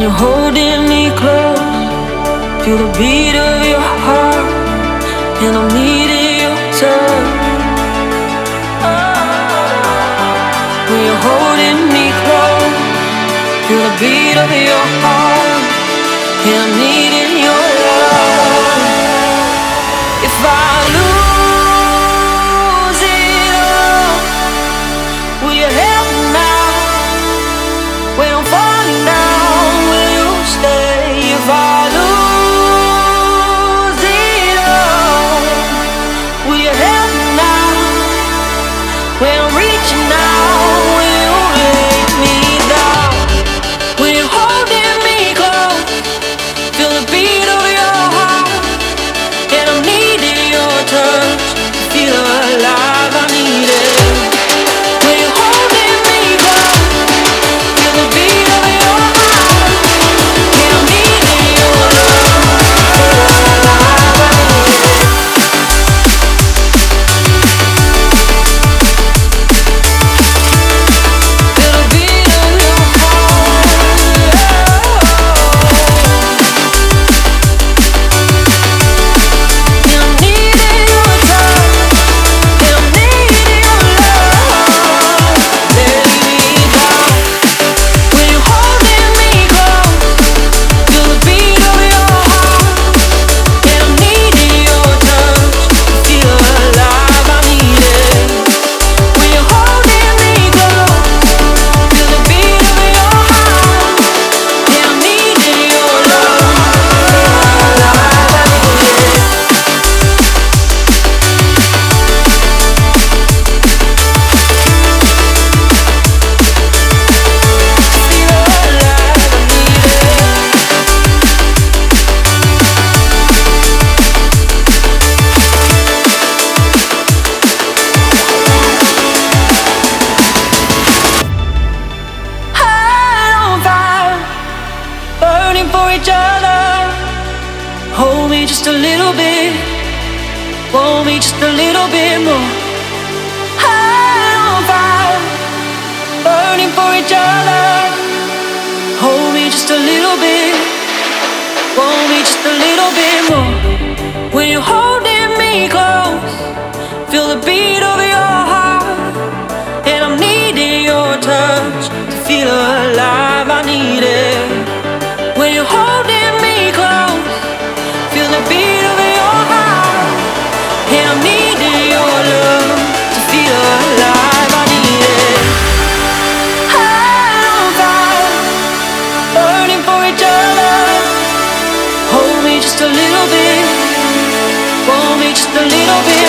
you're holding me close, feel the beat of your heart, and I'm needing your touch. When you're holding me close, feel the beat of your heart, and I'm needing your love. If I lose it all, will you help me now? When I'm falling down, will you stay? If I lose it all, will you help me now? When I'm reaching out, will you lay me down? When you're holding me close, feel the beat of your heart, and I'm needing your touch to feel alive. I need it. When you're holding me close, feel the beat of your heart, and I'm needing your love to feel alive. I need it. Feel the beat of your heart. And I'm needing your touch, and I'm needing your love. Lay me down. When you're holding me close, feel the beat of your heart, and I'm needing your touch to feel alive. I need it. When you're holding me close, feel the beat of your heart, and I'm needing your love to feel alive. I need it. Feel alive. I need it. High on fire, burning for each other. Hold me just a little bit, want me just a little bit more. High on fire, burning for each other. Hold me just a little bit, want me just a little bit more. When you're holding me close, feel the beat of your heart, and I'm needing your touch to feel alive. I need it. When you're holding me close, feel the beat of your heart, and I'm needing your love to feel alive. I need it. High on fire, burning for each other. Hold me just a little bit, want me just a little bit.